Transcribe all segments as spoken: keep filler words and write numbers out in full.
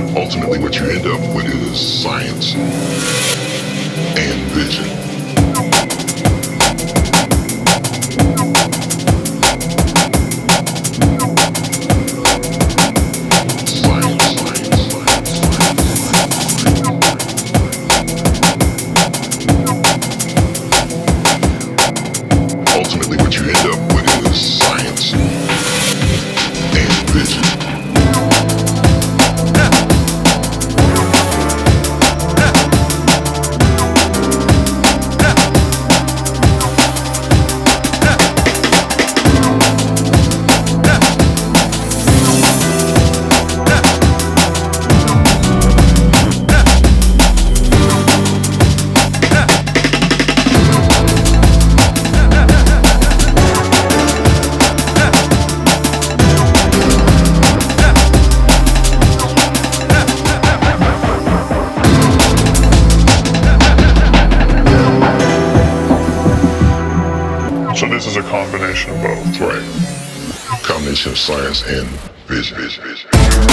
Ultimately, what you end up with is science and vision. Ultimately, what you end up with is science and vision. So this is a combination of both. Right. Combination of science and vision. vision, vision.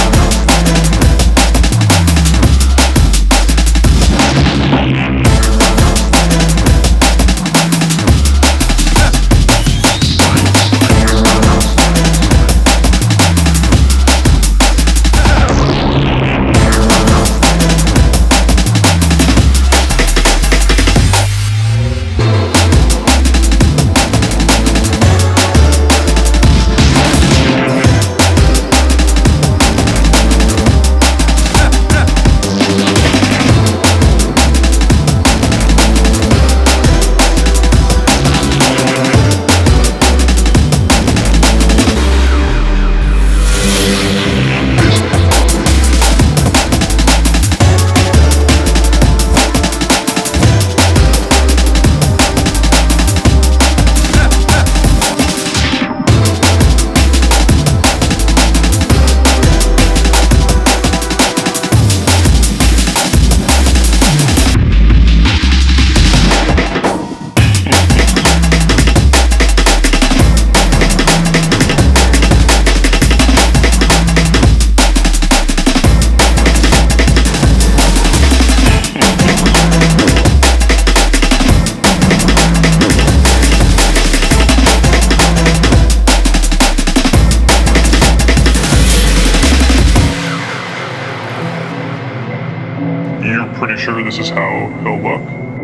You're pretty sure this is how he'll look?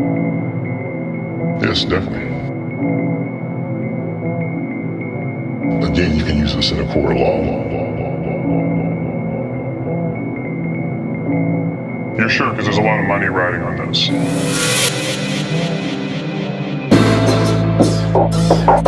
Yes, definitely. Again, you can use this in a court of law. You're sure? Because there's a lot of money riding on this.